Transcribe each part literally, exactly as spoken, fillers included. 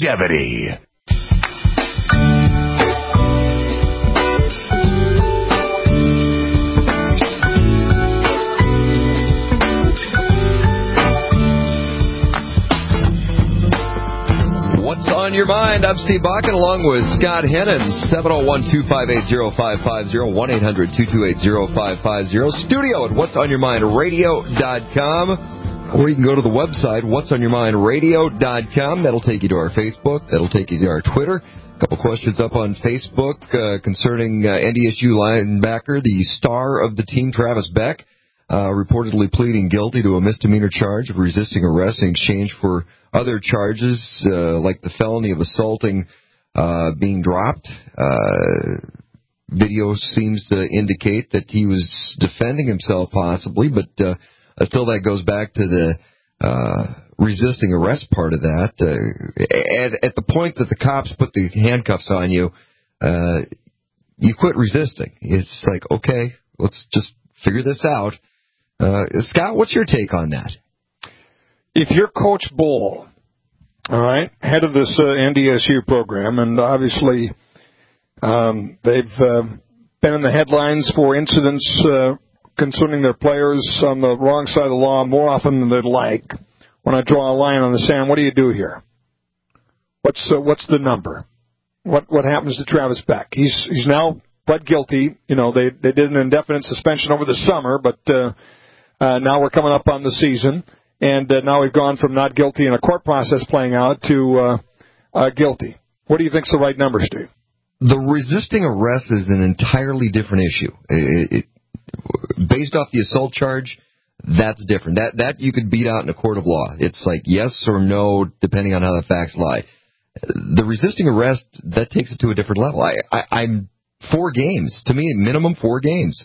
longevity. What's on your mind? I'm Steve Bakken along with Scott Hennon. seven oh one, two five eight, oh five five oh, one eight hundred, two two eight, oh five five oh. Studio at whats on your mind radio dot com. Or you can go to the website, whats on your mind radio dot com. That'll take you to our Facebook. That'll take you to our Twitter. A couple questions up on Facebook uh, concerning uh, N D S U linebacker, the star of the team, Travis Beck, uh, reportedly pleading guilty to a misdemeanor charge of resisting arrest in exchange for other charges, uh, like the felony of assaulting, uh, being dropped. Uh, video seems to indicate that he was defending himself possibly, but uh, still that goes back to the uh, resisting arrest part of that. Uh, at, at the point that the cops put the handcuffs on you, uh, you quit resisting. It's like, okay, let's just figure this out. Uh, Scott, what's your take on that? If you're Coach Bull, all right, head of this uh, N D S U program, and obviously um, they've uh, been in the headlines for incidents uh, concerning their players on the wrong side of the law more often than they'd like. When I draw a line on the sand, what do you do here? What's uh, what's the number? What what happens to Travis Beck? He's he's now pled guilty. You know, they they did an indefinite suspension over the summer, but uh, uh, now we're coming up on the season. And uh, now we've gone from not guilty in a court process playing out to uh, uh, guilty. What do you think's the right number, Steve? The resisting arrest is an entirely different issue. It, it, based off the assault charge, that's different. That that you could beat out in a court of law. It's like yes or no, depending on how the facts lie. The resisting arrest, that takes it to a different level. I, I, I'm four games. To me, minimum four games.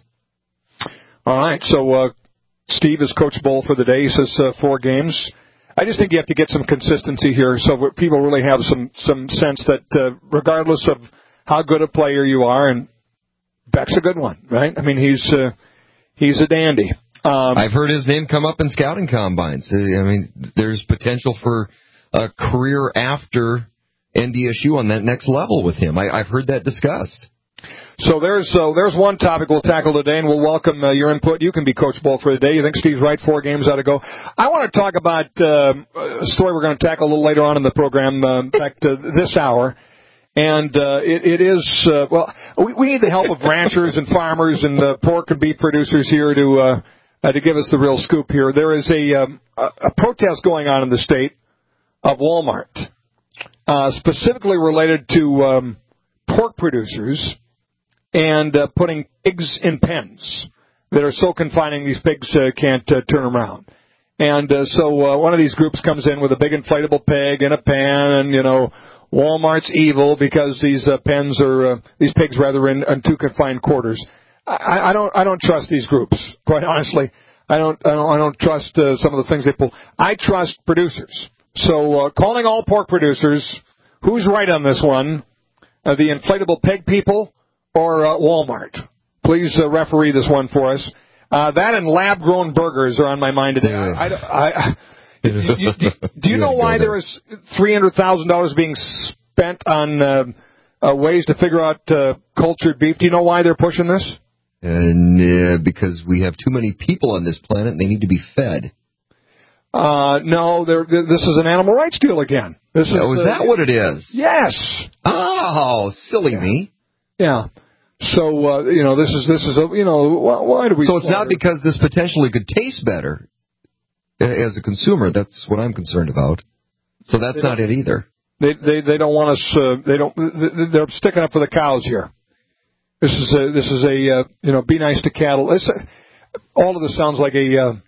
All right, so... Uh, Steve is Coach Bull for the day. He says uh, four games. I just think you have to get some consistency here so people really have some, some sense that uh, regardless of how good a player you are, and Beck's a good one, right? I mean, he's uh, he's a dandy. Um, I've heard his name come up in scouting combines. I mean, there's potential for a career after N D S U on that next level with him. I, I've heard that discussed. So there's uh, there's one topic we'll tackle today, and we'll welcome uh, your input. You can be Coach Bull for the day. You think Steve's right? Four games ought to go. I want to talk about uh, a story we're going to tackle a little later on in the program, uh, in fact, uh, this hour. And uh, it, it is, uh, well, we, we need the help of ranchers and farmers and uh, pork and beef producers here to uh, uh, to give us the real scoop here. There is a, um, a, a protest going on in the state of Walmart, uh, specifically related to um, pork producers and uh, putting pigs in pens that are so confining these pigs uh, can't uh, turn around. And uh, so uh, one of these groups comes in with a big inflatable pig in a pen, and, you know, Walmart's evil because these uh, pens are, uh, these pigs rather, in, in too confined quarters. I, I don't, I don't trust these groups, quite honestly. I don't, I don't, I don't trust uh, some of the things they pull. I trust producers. So uh, calling all pork producers, who's right on this one? Uh, the inflatable pig people or uh, Walmart? Please uh, referee this one for us. Uh, that and lab-grown burgers are on my mind today. I, I, I, you, you, do, do you know why there is three hundred thousand dollars being spent on uh, uh, ways to figure out uh, cultured beef? Do you know why they're pushing this? And uh, because we have too many people on this planet and they need to be fed. Uh, no, they're, they're, this is an animal rights deal again. This is, oh, is that uh, what it is? Yes. Oh, silly yeah. me. Yeah. So, uh, you know, this is, this is a, you know, why, why do we... So it's not because this potentially could taste better as a consumer. That's what I'm concerned about. So that's not it either. They, they, they don't want us, uh, they don't, they're sticking up for the cows here. This is a, this is a, uh, you know, be nice to cattle. This, all of this sounds like a, uh,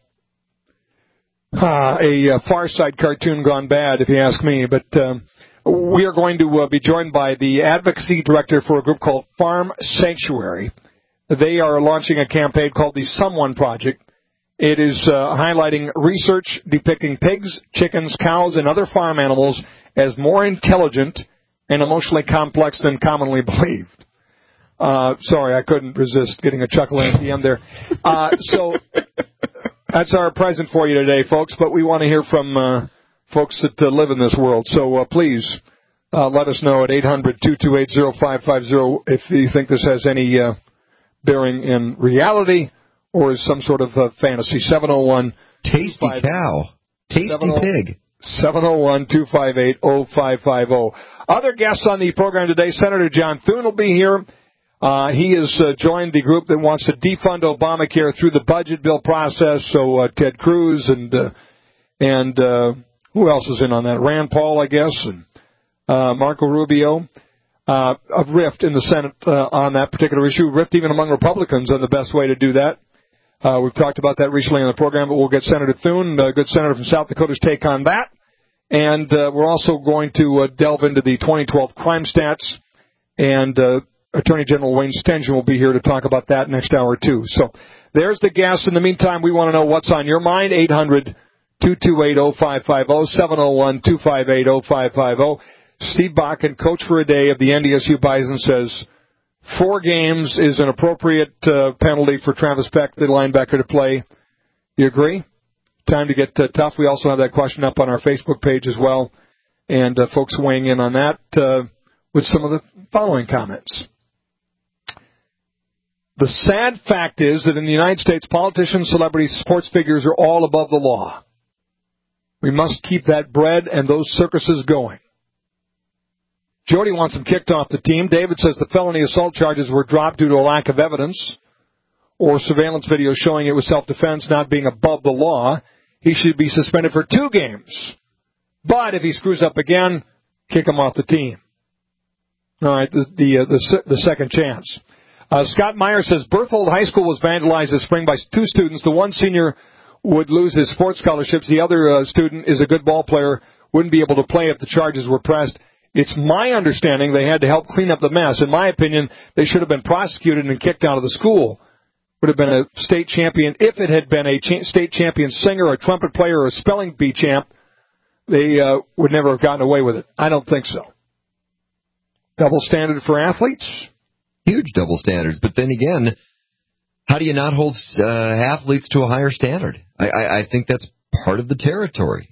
uh, a uh, Far Side cartoon gone bad, if you ask me, but, um, we are going to uh, be joined by the advocacy director for a group called Farm Sanctuary. They are launching a campaign called the Someone Project. It is uh, highlighting research depicting pigs, chickens, cows, and other farm animals as more intelligent and emotionally complex than commonly believed. Uh, sorry, I couldn't resist getting a chuckle in at the end there. Uh, so that's our present for you today, folks, but we want to hear from... Uh, folks that uh, live in this world. So uh, please Uh, let us know at eight hundred, two two eight, oh five five oh if you think this has any uh, bearing in reality or is some sort of uh, fantasy. seven oh one Tasty cow. Tasty pig. seven oh one, two five eight, oh five five oh. Other guests on the program today, Senator John Thune will be here. Uh, he has uh, joined the group that wants to defund Obamacare through the budget bill process. So uh, Ted Cruz and uh, and uh, who else is in on that? Rand Paul, I guess, and uh, Marco Rubio. Uh, a rift in the Senate uh, on that particular issue. Rift even among Republicans on the best way to do that. Uh, we've talked about that recently on the program, but we'll get Senator Thune, a good senator from South Dakota's take on that. And uh, we're also going to uh, delve into the twenty twelve crime stats, and uh, Attorney General Wayne Stengen will be here to talk about that next hour, too. So there's the guests. In the meantime, we want to know what's on your mind. eight hundred, two two eight, oh five five oh, seven oh one, two five eight, oh five five oh. Steve Bakken, coach for a day of the N D S U Bison, says four games is an appropriate uh, penalty for Travis Beck, the linebacker, to play. You agree? Time to get uh, tough. We also have that question up on our Facebook page as well, and uh, folks weighing in on that uh, with some of the following comments. The sad fact is that in the United States, politicians, celebrities, sports figures are all above the law. We must keep that bread and those circuses going. Jody wants him kicked off the team. David says the felony assault charges were dropped due to a lack of evidence or surveillance video showing it was self-defense, not being above the law. He should be suspended for two games. But if he screws up again, kick him off the team. All right, the the, uh, the, the second chance. Uh, Scott Meyer says Berthold High School was vandalized this spring by two students. The one senior would lose his sports scholarships. The other uh, student is a good ball player, wouldn't be able to play if the charges were pressed. It's my understanding they had to help clean up the mess. In my opinion, they should have been prosecuted and kicked out of the school. Would have been a state champion. If it had been a cha- state champion singer, a trumpet player, or a spelling bee champ, they uh, would never have gotten away with it. I don't think so. Double standard for athletes? Huge double standards. But then again, how do you not hold uh, athletes to a higher standard? I, I, I think that's part of the territory.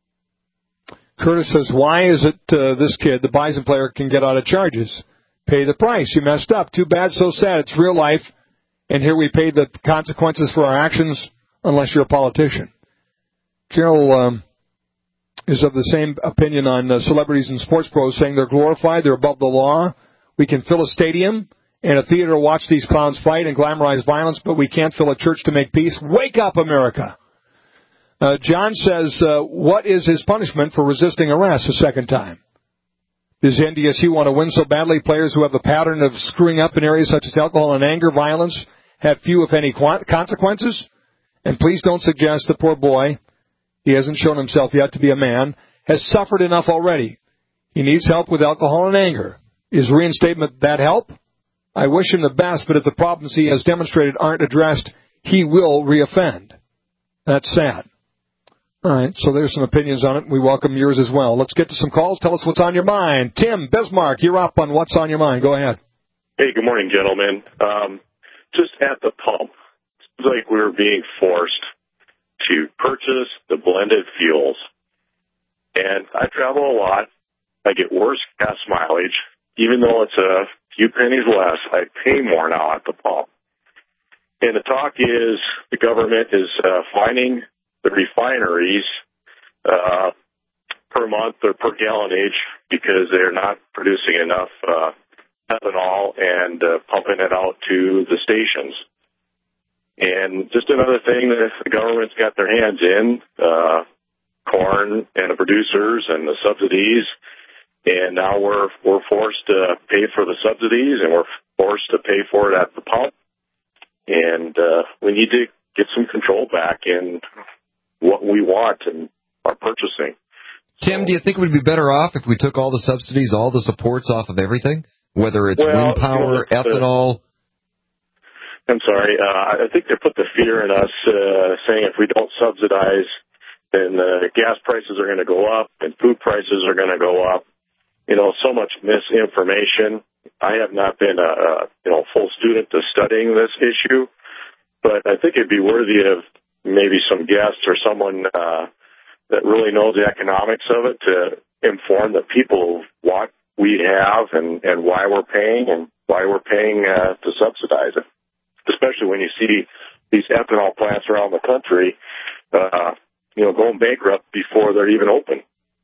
Curtis says, why is it uh, this kid, the Bison player, can get out of charges? Pay the price. You messed up. Too bad, so sad. It's real life. And here we pay the consequences for our actions unless you're a politician. Carol um, is of the same opinion on uh, celebrities and sports pros, saying they're glorified, they're above the law. We can fill a stadium and a theater to watch these clowns fight and glamorize violence, but we can't fill a church to make peace. Wake up, America. Uh, John says, uh, what is his punishment for resisting arrest a second time? Does N D S U want to win so badly? Players who have a pattern of screwing up in areas such as alcohol and anger, violence, have few, if any, consequences? And please don't suggest the poor boy, he hasn't shown himself yet to be a man, has suffered enough already. He needs help with alcohol and anger. Is reinstatement that help? I wish him the best, but if the problems he has demonstrated aren't addressed, he will reoffend. That's sad. All right, so there's some opinions on it. We welcome yours as well. Let's get to some calls. Tell us what's on your mind. Tim Bismarck, you're up on What's on Your Mind. Go ahead. Hey, good morning, gentlemen. Um, just at the pump, it's like we're being forced to purchase the blended fuels. And I travel a lot. I get worse gas mileage. Even though it's a few pennies less, I pay more now at the pump. And the talk is the government is uh, fining the refineries uh, per month or per gallonage because they're not producing enough uh, ethanol and uh, pumping it out to the stations. And just another thing that the government's got their hands in, uh, corn and the producers and the subsidies. And now we're we're forced to pay for the subsidies, and we're forced to pay for it at the pump. And uh, we need to get some control back in what we want and our purchasing. Tim, do you think we'd be better off if we took all the subsidies, all the supports off of everything, whether it's well, wind power, you know, ethanol? The, I'm sorry. Uh, I think they put the fear in us, uh, saying if we don't subsidize, then uh, gas prices are going to go up and food prices are going to go up. You know, so much misinformation. I have not been a, a you know full student to studying this issue, but I think it'd be worthy of maybe some guests or someone uh, that really knows the economics of it to inform the people why we have and, and why we're paying and why we're paying uh, to subsidize it, especially when you see these ethanol plants around the country, uh, you know, going bankrupt before they're even open.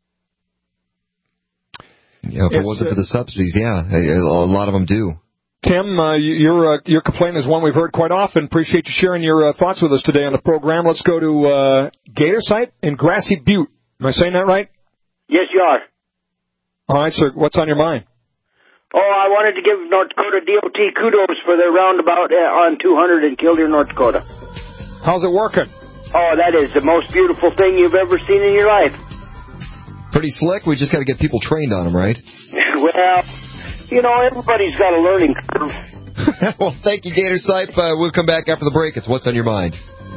Yeah, if it wasn't for the subsidies, yeah, a, a lot of them do. Tim, uh, your uh, your complaint is one we've heard quite often. Appreciate you sharing your uh, thoughts with us today on the program. Let's go to uh, Gatorsite in Grassy Butte. Am I saying that right? Yes, you are. All right, sir. What's on your mind? Oh, I wanted to give North Dakota D O T kudos for their roundabout uh, on two hundred in Killdeer, North Dakota. How's it working? Oh, that is the most beautiful thing you've ever seen in your life. Pretty slick. We just got to get people trained on them, right? Well, you know, everybody's got a learning curve. Well, thank you, Gatorsite. Uh, we'll come back after the break. It's What's on Your Mind.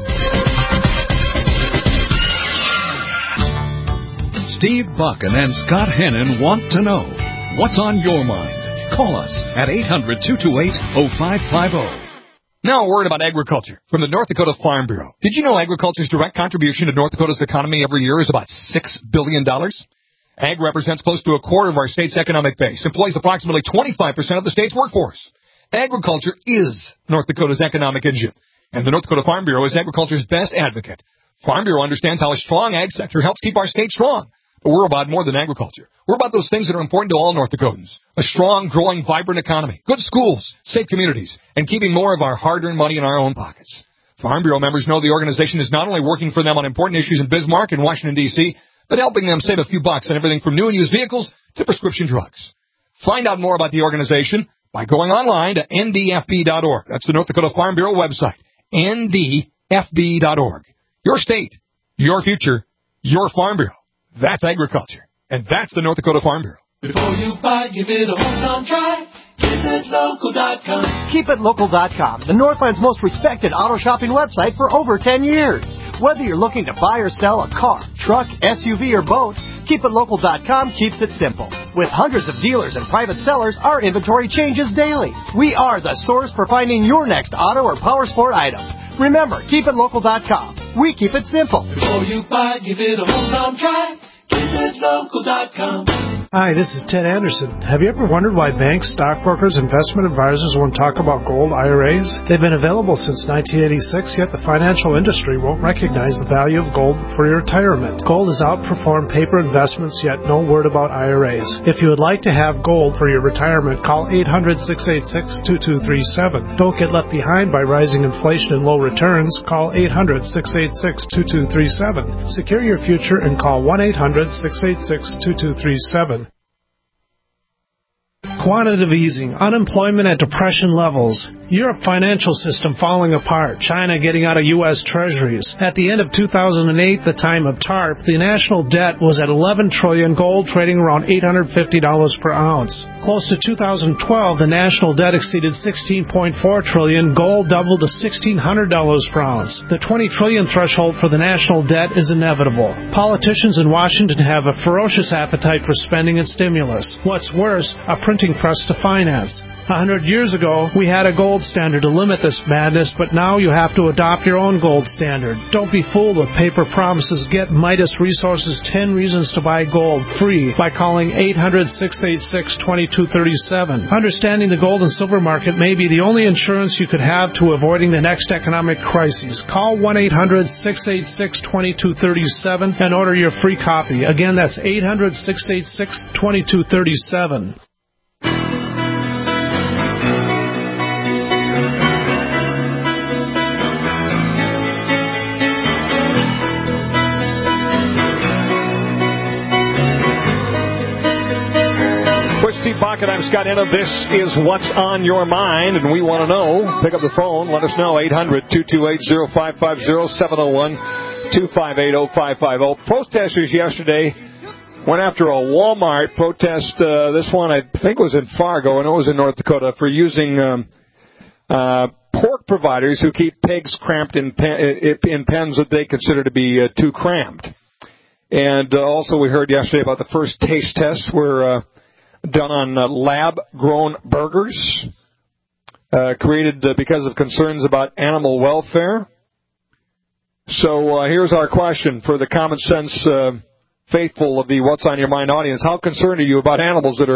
Steve Buchan and Scott Hennon want to know what's on your mind. Call us at eight hundred, two two eight, oh five five oh. Now a word about agriculture from the North Dakota Farm Bureau. Did you know agriculture's direct contribution to North Dakota's economy every year is about six billion dollars? Ag represents close to a quarter of our state's economic base, employs approximately twenty-five percent of the state's workforce. Agriculture is North Dakota's economic engine, and the North Dakota Farm Bureau is agriculture's best advocate. Farm Bureau understands how a strong ag sector helps keep our state strong. But we're about more than agriculture. We're about those things that are important to all North Dakotans. A strong, growing, vibrant economy, good schools, safe communities, and keeping more of our hard-earned money in our own pockets. Farm Bureau members know the organization is not only working for them on important issues in Bismarck and Washington, D C, but helping them save a few bucks on everything from new and used vehicles to prescription drugs. Find out more about the organization by going online to N D F B dot org. That's the North Dakota Farm Bureau website, N D F B dot org. Your state, your future, your Farm Bureau. That's agriculture. And that's the North Dakota Farm Bureau. Before you buy, give it a hometown try. Keep it local dot com. Keep it local dot com, the Northland's most respected auto shopping website for over ten years. Whether you're looking to buy or sell a car, truck, S U V, or boat, Keep It Local dot com keeps it simple. With hundreds of dealers and private sellers, our inventory changes daily. We are the source for finding your next auto or power sport item. Remember, Keep It Local dot com. We keep it simple. Before you buy, give it a hometown try. Keep It Local dot com. Hi, this is Ted Anderson. Have you ever wondered why banks, stockbrokers, investment advisors won't talk about gold I R As? They've been available since nineteen eighty-six, yet the financial industry won't recognize the value of gold for your retirement. Gold has outperformed paper investments, yet no word about I R As. If you would like to have gold for your retirement, call eight hundred, six eight six, two two three seven. Don't get left behind by rising inflation and low returns. Call eight hundred, six eight six, two two three seven. Secure your future and call one eight hundred, six eight six, two two three seven. Quantitative easing, unemployment at depression levels, Europe financial system falling apart, China getting out of U S treasuries. At the end of two thousand eight, the time of TARP, the national debt was at eleven trillion dollars, gold trading around eight hundred fifty dollars per ounce. Close to two thousand twelve, the national debt exceeded sixteen point four trillion dollars, gold doubled to sixteen hundred dollars per ounce. The twenty trillion dollars threshold for the national debt is inevitable. Politicians in Washington have a ferocious appetite for spending and stimulus. What's worse, a printing press to finance. A hundred years ago, we had a gold standard to limit this madness, but now you have to adopt your own gold standard. Don't be fooled with paper promises. Get Midas Resources ten Reasons to Buy Gold free by calling eight hundred, six eight six, two two three seven. Understanding the gold and silver market may be the only insurance you could have to avoiding the next economic crisis. Call one eight hundred, six eight six, two two three seven and order your free copy. Again, that's eight hundred, six eight six, two two three seven. Steve Buchan, I'm Scott Hennon. This is What's on Your Mind, and we want to know. Pick up the phone. Let us know. eight hundred, two two eight, oh five five oh, seven oh one, two five eight, oh five five oh. Protesters yesterday went after a Walmart protest. Uh, this one, I think, was in Fargo, and it was in North Dakota, for using um, uh, pork providers who keep pigs cramped in, pen, in pens that they consider to be uh, too cramped. And uh, also we heard yesterday about the first taste tests were... Uh, done on uh, lab-grown burgers, uh, created uh, because of concerns about animal welfare. So uh, here's our question for the common sense uh, faithful of the What's on Your Mind audience. How concerned are you about animals that are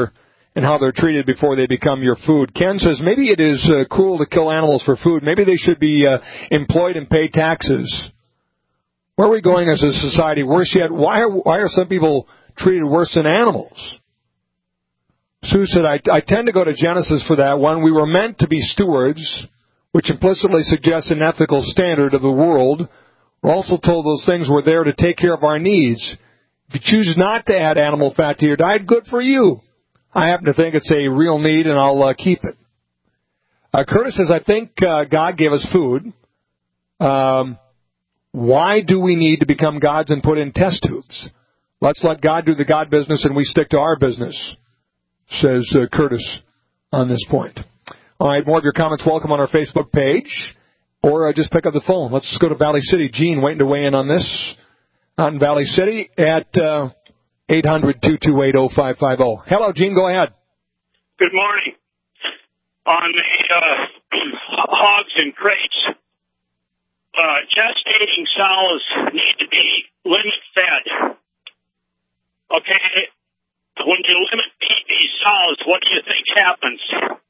and how they're treated before they become your food. Ken says maybe it is uh, cruel to kill animals for food. Maybe they should be uh, employed and pay taxes. Where are we going as a society? Worse yet, why are, why are some people treated worse than animals? Sue said, I, I tend to go to Genesis for that one. We were meant to be stewards, which implicitly suggests an ethical standard of the world. We're also told those things were there to take care of our needs. If you choose not to add animal fat to your diet, good for you. I happen to think it's a real need, and I'll uh, keep it. Uh, Curtis says, I think uh, God gave us food. Um, why do we need to become gods and put in test tubes? Let's let God do the God business, and we stick to our business, says uh, Curtis on this point. All right, more of your comments welcome on our Facebook page, or uh, just pick up the phone. Let's go to Valley City. Gene waiting to weigh in on this. Out in Valley City at uh, eight hundred, two two eight, oh five five oh. Hello, Gene. Go ahead. Good morning. On the uh, hogs and crates, uh, gestating sows need to be limit fed. Okay, when you limit feed these sows, what do you think happens?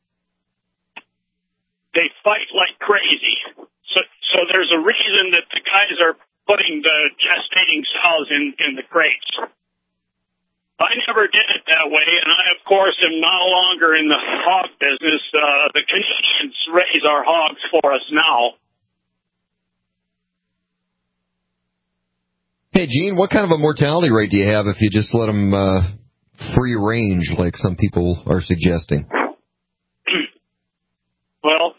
They fight like crazy. So, so there's a reason that the guys are putting the gestating sows in, in the crates. I never did it that way, and I, of course, am no longer in the hog business. Uh, the Canadians raise our hogs for us now. Hey, Gene, what kind of a mortality rate do you have if you just let them uh, free range like some people are suggesting? Well,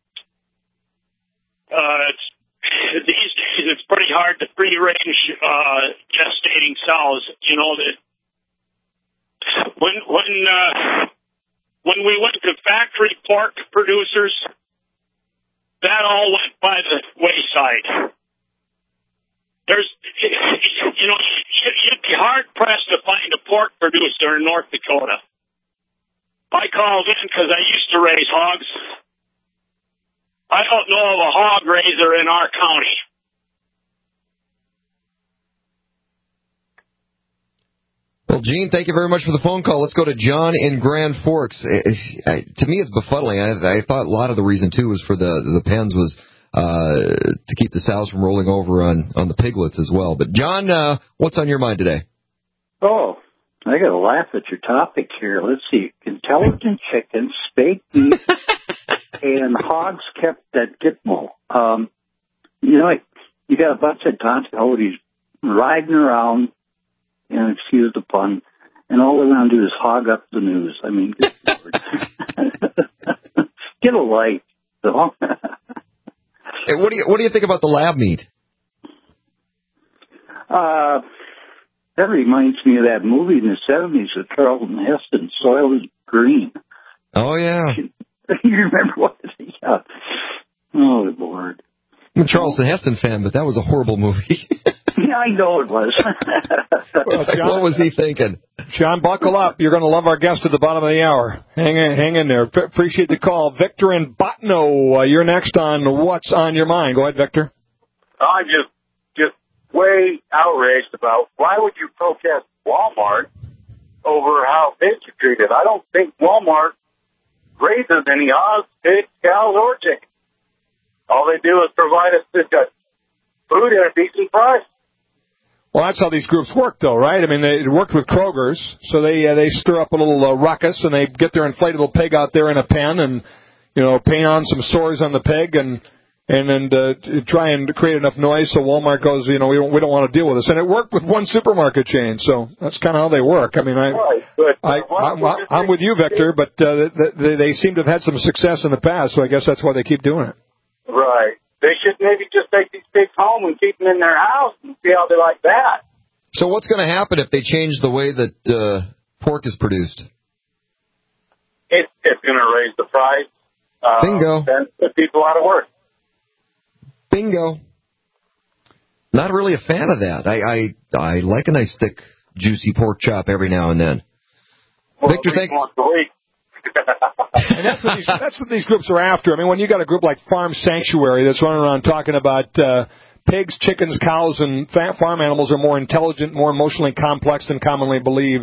uh, it's, these days it's pretty hard to free range uh, gestating sows. You know that when when uh, when we went to factory pork producers, that all went by the wayside. There's, you know, you'd be hard-pressed to find a pork producer in North Dakota. I called in because I used to raise hogs. I don't know of a hog raiser in our county. Well, Gene, thank you very much for the phone call. Let's go to John in Grand Forks. I, to me, it's befuddling. I, I thought a lot of the reason, too, was for the, the pens was Uh, to keep the sows from rolling over on, on the piglets as well. But, John, uh, what's on your mind today? Oh, I got to laugh at your topic here. Let's see. Intelligent chickens, spayed meat, and hogs kept at Gitmo. Um, you know, you got a bunch of Don Cody's riding around, and excuse the pun, and all they're going to do is hog up the news. I mean, get a light. So. Hey, what do you what do you think about the lab meat? Uh, that reminds me of that movie in the seventies with Charlton Heston, Soil is Green. Oh yeah. You remember what? Yeah. Oh Lord. I'm a Charlton Heston fan, but that was a horrible movie. Yeah, I know it was. Well, John, what was he thinking? John, buckle up. You're going to love our guest at the bottom of the hour. Hang in, hang in there. F- appreciate the call. Victor in Botno, uh, you're next on What's on Your Mind. Go ahead, Victor. I'm just, just way outraged about why would you protest Walmart over how pigs are treated. I don't think Walmart raises any hogs, pigs, cows, or chickens. All they do is provide us with food at a decent price. Well, that's how these groups work, though, right? I mean, they worked with Kroger's, so they uh, they stir up a little uh, ruckus, and they get their inflatable pig out there in a pen and, you know, paint on some sores on the pig and and then uh, try and create enough noise so Walmart goes, you know, we don't we don't want to deal with this. And it worked with one supermarket chain, so that's kind of how they work. I mean, I, right, but, I, I'm, I'm with you, Victor, but uh, they, they seem to have had some success in the past, so I guess that's why they keep doing it. Right. They should maybe just take these pigs home and keep them in their house and see how they like that. So what's going to happen if they change the way that uh, pork is produced? It, it's going to raise the price. Uh, Bingo. And put people out of work. Bingo. Not really a fan of that. I I, I like a nice thick, juicy pork chop every now and then. Well, Victor, thanks. Once a week. And that's what, these, that's what these groups are after. I mean, when you got a group like Farm Sanctuary that's running around talking about uh, pigs, chickens, cows, and fa- farm animals are more intelligent, more emotionally complex than commonly believed,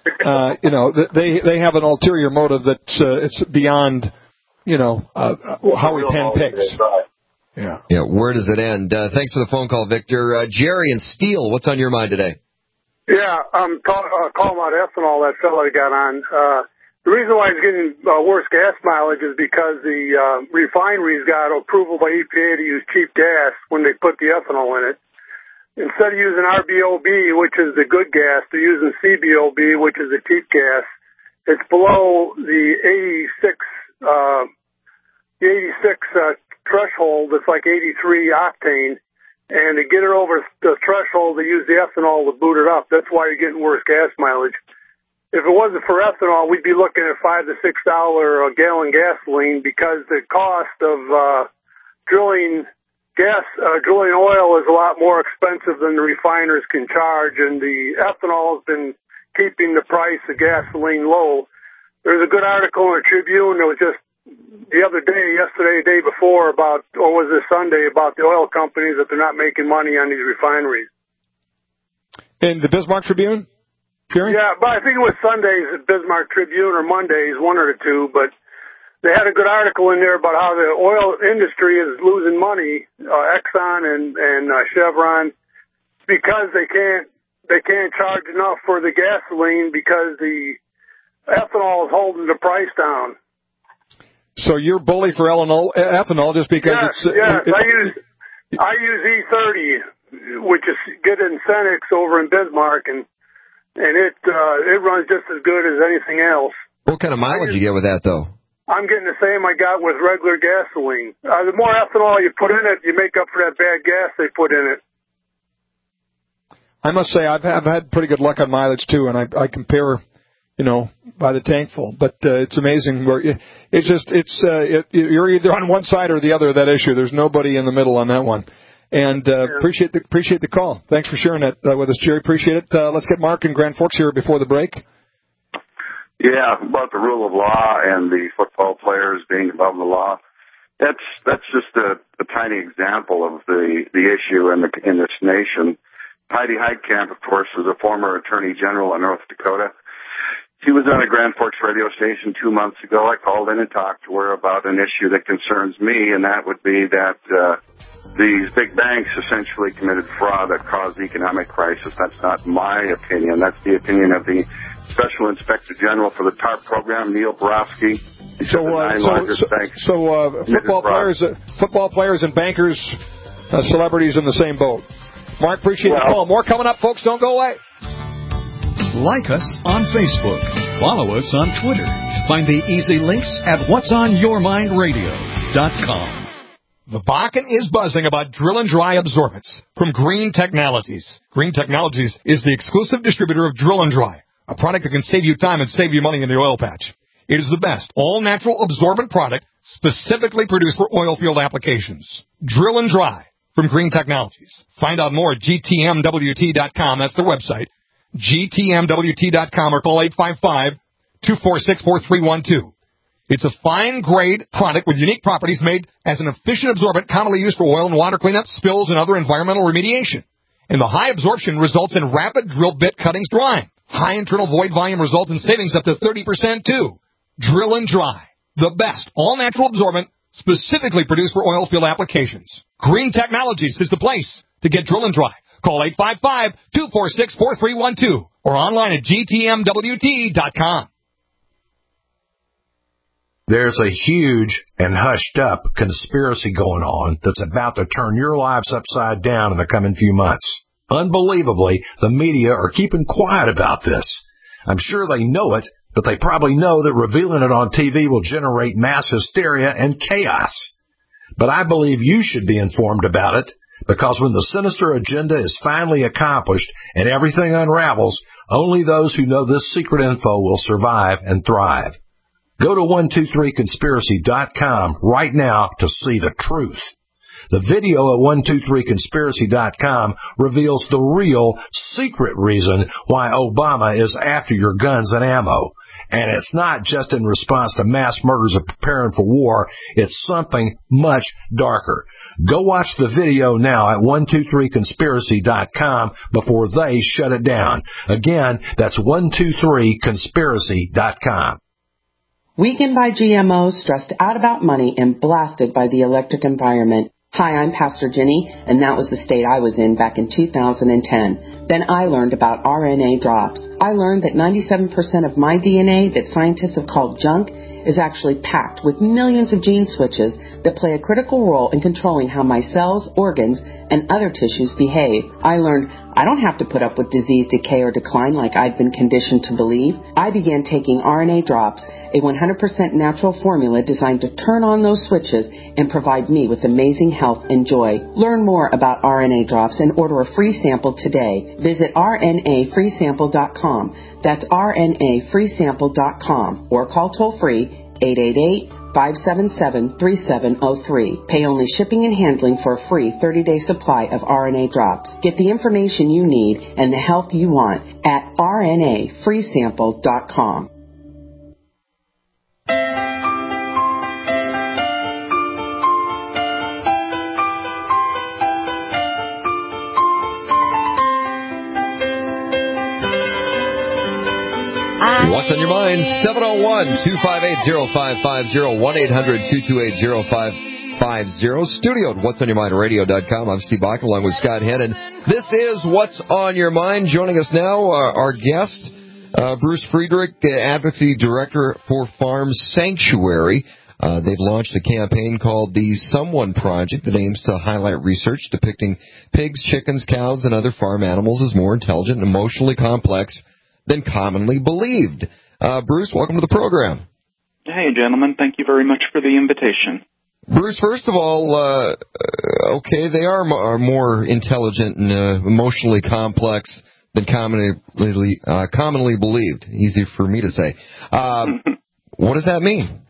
uh, you know, they they have an ulterior motive that's uh, it's beyond, you know, uh, how we pen pigs. Yeah. Yeah. Where does it end? Uh, thanks for the phone call, Victor. Uh, Jerry and Steele, what's on your mind today? Yeah, I'm call, uh, calling about ethanol. That fellow got on. Uh, The reason why it's getting uh, worse gas mileage is because the uh, refineries got approval by E P A to use cheap gas when they put the ethanol in it. Instead of using R B O B, which is the good gas, they're using C B O B, which is the cheap gas. It's below the eighty-six, uh, the eighty-six uh, threshold. It's like eighty-three octane. And to get it over the threshold, they use the ethanol to boot it up. That's why you're getting worse gas mileage. If it wasn't for ethanol, we'd be looking at five to six dollar a gallon gasoline because the cost of uh, drilling gas, uh, drilling oil is a lot more expensive than the refiners can charge, and the ethanol has been keeping the price of gasoline low. There's a good article in the Tribune that was just the other day, yesterday, the day before, about, or was this Sunday, about the oil companies that they're not making money on these refineries. In the Bismarck Tribune? Jerry? Yeah, but I think it was Sunday's at Bismarck Tribune or Monday's, one or the two, but they had a good article in there about how the oil industry is losing money, uh, Exxon and, and uh, Chevron, because they can't, they can't charge enough for the gasoline because the ethanol is holding the price down. So you're bully for ethanol, ethanol just because yes, it's... Yes, it, I use, I use E thirty, which is good in Cenex over in Bismarck, and And it uh, it runs just as good as anything else. What kind of mileage you get with that, though? I'm getting the same I got with regular gasoline. Uh, the more ethanol you put in it, you make up for that bad gas they put in it. I must say, I've, I've had pretty good luck on mileage, too, and I, I compare, you know, by the tankful. But uh, it's amazing. Where it, it's just, it's uh, it, you're either on one side or the other of that issue. There's nobody in the middle on that one. And uh, yeah. appreciate the appreciate the call. Thanks for sharing that uh, with us, Jerry. Appreciate it. Uh, let's get Mark in Grand Forks here before the break. Yeah, about the rule of law and the football players being above the law. That's that's just a, a tiny example of the the issue in the in this nation. Heidi Heitkamp, of course, is a former Attorney General in North Dakota. She was on a Grand Forks radio station two months ago. I called in and talked to her about an issue that concerns me, and that would be that. Uh, These big banks essentially committed fraud that caused the economic crisis. That's not my opinion. That's the opinion of the Special Inspector General for the TARP program, Neil Borowski. So, uh, so, so, so uh, football players, uh, football players and bankers, uh, celebrities in the same boat. Mark, appreciate well, the call. More coming up, folks. Don't go away. Like us on Facebook. Follow us on Twitter. Find the easy links at whats on your mind radio dot com. The Bakken is buzzing about drill and dry absorbents from Green Technologies. Green Technologies is the exclusive distributor of Drill and Dry, a product that can save you time and save you money in the oil patch. It is the best all-natural absorbent product specifically produced for oil field applications. Drill and Dry from Green Technologies. Find out more at G T M W T dot com. That's their website. G T M W T dot com or call eight five five, two four six, four three one two. It's a fine-grade product with unique properties made as an efficient absorbent commonly used for oil and water cleanup, spills, and other environmental remediation. And the high absorption results in rapid drill bit cuttings drying. High internal void volume results in savings up to thirty percent, too. Drill and Dry, the best all-natural absorbent specifically produced for oil field applications. Green Technologies is the place to get Drill and Dry. Call eight five five, two four six, four three one two or online at G T M W T dot com. There's a huge and hushed-up conspiracy going on that's about to turn your lives upside down in the coming few months. Unbelievably, the media are keeping quiet about this. I'm sure they know it, but they probably know that revealing it on T V will generate mass hysteria and chaos. But I believe you should be informed about it, because when the sinister agenda is finally accomplished and everything unravels, only those who know this secret info will survive and thrive. Go to one two three conspiracy dot com right now to see the truth. The video at one two three conspiracy dot com reveals the real, secret reason why Obama is after your guns and ammo. And it's not just in response to mass murders of preparing for war. It's something much darker. Go watch the video now at one two three conspiracy dot com before they shut it down. Again, that's one two three conspiracy dot com. Weakened by G M Os, stressed out about money, and blasted by the electric environment. Hi, I'm Pastor Jenny, and that was the state I was in back in two thousand ten. Then I learned about R N A drops. I learned that ninety-seven percent of my D N A that scientists have called junk is actually packed with millions of gene switches that play a critical role in controlling how my cells, organs, and other tissues behave. I learned I don't have to put up with disease, decay, or decline like I'd been conditioned to believe. I began taking R N A drops, a one hundred percent natural formula designed to turn on those switches and provide me with amazing health and joy. Learn more about R N A drops and order a free sample today. Visit R N A free sample dot com. That's R N A free sample dot com or call toll free eight eight eight, five seven seven, three seven zero three. Pay only shipping and handling for a free thirty-day supply of R N A drops. Get the information you need and the health you want at R N A free sample dot com. What's on your mind? seven oh one, two five eight, oh five five oh, one eight hundred, two two eight, oh five five oh. Studio at what's on your mind radio dot com. I'm Steve Bach along with Scott Hennon. This is What's on Your Mind. Joining us now, uh, our guest, uh, Bruce Friedrich, the Advocacy Director for Farm Sanctuary. Uh, they've launched a campaign called the Someone Project that aims to highlight research depicting pigs, chickens, cows, and other farm animals as more intelligent and emotionally complex than commonly believed. Uh, Bruce, welcome to the program. Hey, gentlemen. Thank you very much for the invitation. Bruce, first of all, uh, okay, they are, m- are more intelligent and uh, emotionally complex than commonly uh, commonly believed. Easy for me to say. Uh, what does that mean?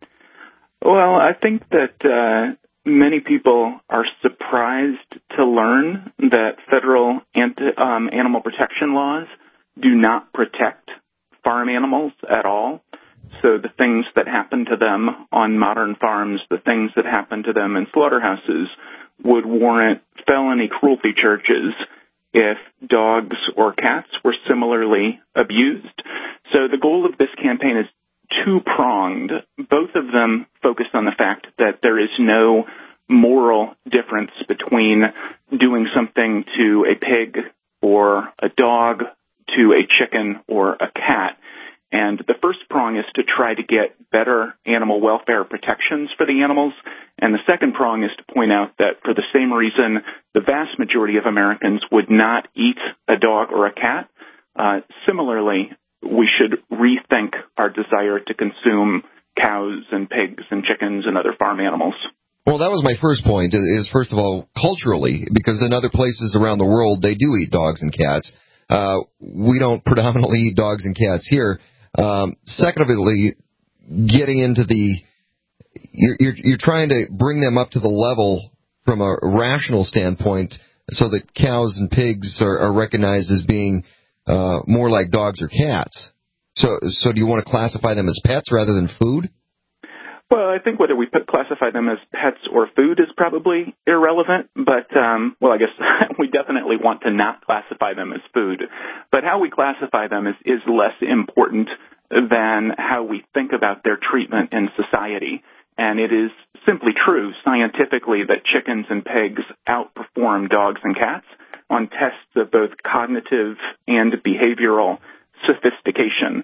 Well, I think that uh, many people are surprised to learn that federal anti- um, animal protection laws do not protect farm animals at all. So the things that happen to them on modern farms, the things that happen to them in slaughterhouses, would warrant felony cruelty charges if dogs or cats were similarly abused. So the goal of this campaign is two-pronged. Both of them focus on the fact that there is no moral difference between doing something to a pig or a dog, to a chicken or a cat. And the first prong is to try to get better animal welfare protections for the animals. And the second prong is to point out that for the same reason the vast majority of Americans would not eat a dog or a cat, uh, similarly, we should rethink our desire to consume cows and pigs and chickens and other farm animals. Well, that was my first point, is first of all, culturally, because in other places around the world, they do eat dogs and cats. Uh, we don't predominantly eat dogs and cats here. Um, secondly, getting into the, you're, you're, you're trying to bring them up to the level from a rational standpoint so that cows and pigs are, are recognized as being uh, more like dogs or cats. So, so do you want to classify them as pets rather than food? Well, I think whether we put, classify them as pets or food is probably irrelevant, but, um, well, I guess we definitely want to not classify them as food. But how we classify them is, is less important than how we think about their treatment in society. And it is simply true scientifically that chickens and pigs outperform dogs and cats on tests of both cognitive and behavioral sophistication.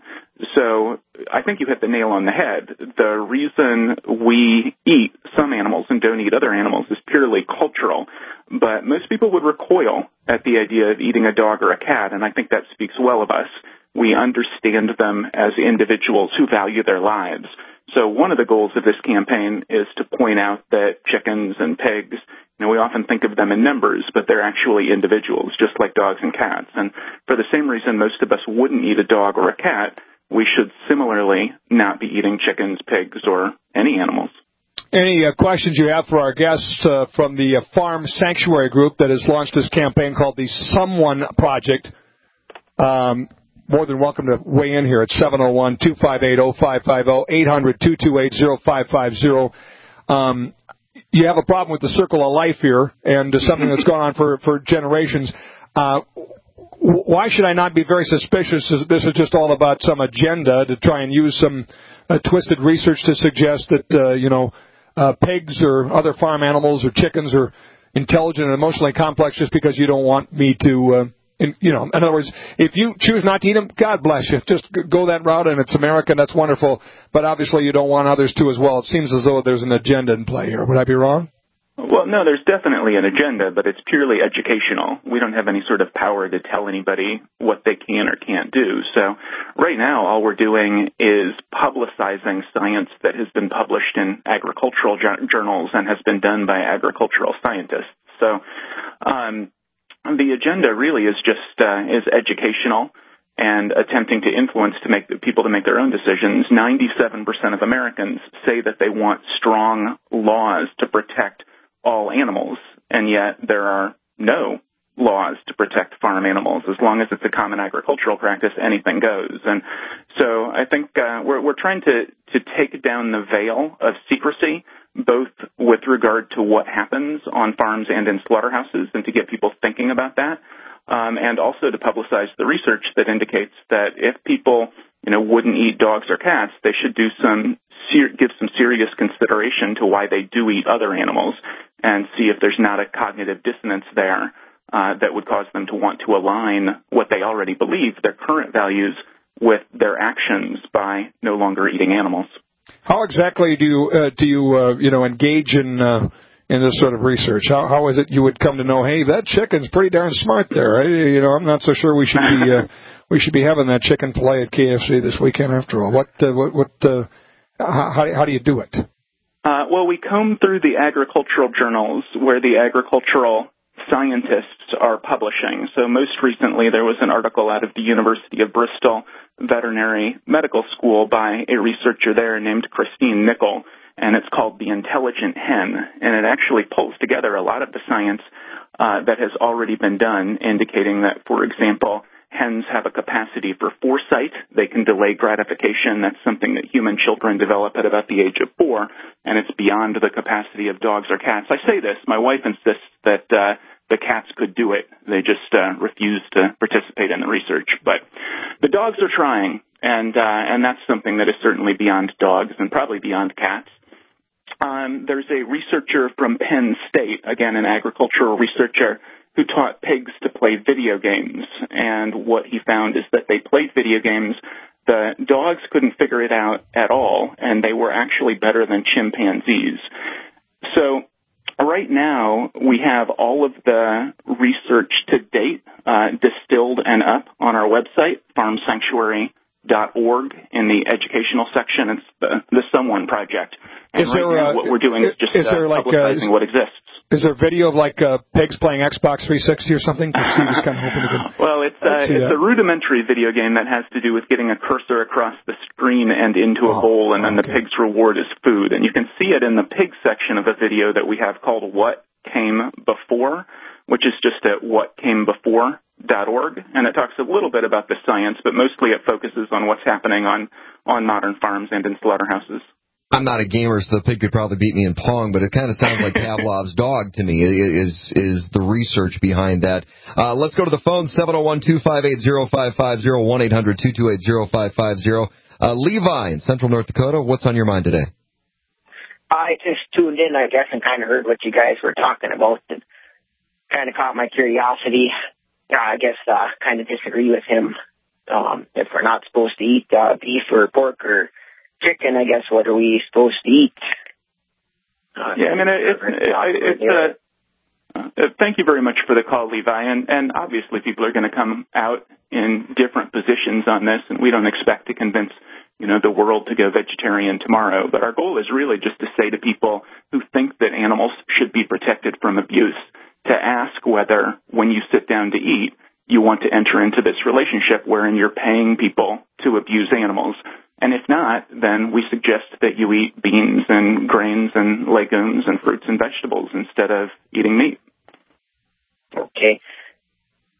So I think you hit the nail on the head. The reason we eat some animals and don't eat other animals is purely cultural. But most people would recoil at the idea of eating a dog or a cat, and I think that speaks well of us. We understand them as individuals who value their lives. So one of the goals of this campaign is to point out that chickens and pigs, you know, we often think of them in numbers, but they're actually individuals, just like dogs and cats. And for the same reason most of us wouldn't eat a dog or a cat, we should similarly not be eating chickens, pigs, or any animals. Any uh, questions you have for our guests uh, from the uh, Farm Sanctuary Group that has launched this campaign called the Someone Project? Um, more than welcome to weigh in here at seven oh one, two five eight, oh five five oh, eight hundred, two two eight, oh five five oh. Um, you have a problem with the circle of life here, and uh, something that's gone on for, for generations. Uh, why should I not be very suspicious? This is just all about some agenda to try and use some uh, twisted research to suggest that, uh, you know, uh, pigs or other farm animals or chickens are intelligent and emotionally complex just because you don't want me to, uh, in, you know, in other words, if you choose not to eat them, God bless you. Just go that route, and it's American. That's wonderful. But obviously you don't want others to as well. It seems as though there's an agenda in play here. Would I be wrong? Well, no, there's definitely an agenda, but it's purely educational. We don't have any sort of power to tell anybody what they can or can't do. So right now, all we're doing is publicizing science that has been published in agricultural ju- journals and has been done by agricultural scientists. So um, the agenda really is just uh, is educational and attempting to influence to make people to make their own decisions. ninety-seven percent of Americans say that they want strong laws to protect all animals, and yet there are no laws to protect farm animals. As long as it's a common agricultural practice, anything goes. And so I think uh, we're, we're trying to, to take down the veil of secrecy, both with regard to what happens on farms and in slaughterhouses, and to get people thinking about that, um, and also to publicize the research that indicates that if people, you know, wouldn't eat dogs or cats, they should do some ser- give some serious consideration to why they do eat other animals, and see if there's not a cognitive dissonance there uh, that would cause them to want to align what they already believe, their current values, with their actions by no longer eating animals. How exactly do you uh, do you uh, you know engage in uh, in this sort of research? How how is it you would come to know? Hey, that chicken's pretty darn smart there. I, you know, I'm not so sure we should be uh, we should be having that chicken fillet at K F C this weekend. After all, what uh, what what uh, how how do you do it? Uh, well, we comb through the agricultural journals where the agricultural scientists are publishing. So most recently, there was an article out of the University of Bristol Veterinary Medical School by a researcher there named Christine Nickel, and it's called The Intelligent Hen. And it actually pulls together a lot of the science uh, that has already been done, indicating that, for example, hens have a capacity for foresight. They can delay gratification. That's something that human children develop at about the age of four, and it's beyond the capacity of dogs or cats. I say this. My wife insists that uh, the cats could do it. They just uh, refuse to participate in the research. But the dogs are trying, and uh, and that's something that is certainly beyond dogs and probably beyond cats. Um, there's a researcher from Penn State, again, an agricultural researcher, who taught pigs to play video games. And what he found is that they played video games. The dogs couldn't figure it out at all, and they were actually better than chimpanzees. So right now, we have all of the research to date uh, distilled and up on our website, farm sanctuary dot org, in the educational section. It's the, the Someone Project. And is right there, now, uh, what we're doing is just is uh, there like, publicizing uh, what exists. Is there a video of, like, uh, pigs playing Xbox three sixty or something? Because Steve is kind of hoping to get... Well, it's, uh, it's a rudimentary video game that has to do with getting a cursor across the screen and into a oh, bowl, and then okay. the pig's reward is food. And you can see it in the pig section of a video that we have called What Came Before, which is just at what came before dot org. And it talks a little bit about the science, but mostly it focuses on what's happening on, on modern farms and in slaughterhouses. I'm not a gamer, so the pig could probably beat me in Pong, but it kind of sounds like Pavlov's dog to me, is is the research behind that. Uh, let's go to the phone, seven oh one, two five eight, oh five five oh, one eight hundred, two two eight, oh five five oh. Uh, Levi in Central North Dakota, what's on your mind today? I just tuned in, I guess, and kind of heard what you guys were talking about. It kind of caught my curiosity. Uh, I guess uh, kind of disagree with him. Um, if we're not supposed to eat uh, beef or pork or chicken, I guess, what are we supposed to eat? Uh, yeah, I mean, it, it's, it's uh, uh, thank you very much for the call, Levi. And, and obviously people are going to come out in different positions on this, and we don't expect to convince, you know, the world to go vegetarian tomorrow. But our goal is really just to say to people who think that animals should be protected from abuse, to ask whether, when you sit down to eat, you want to enter into this relationship wherein you're paying people to abuse animals. And if not, then we suggest that you eat beans and grains and legumes and fruits and vegetables instead of eating meat. Okay.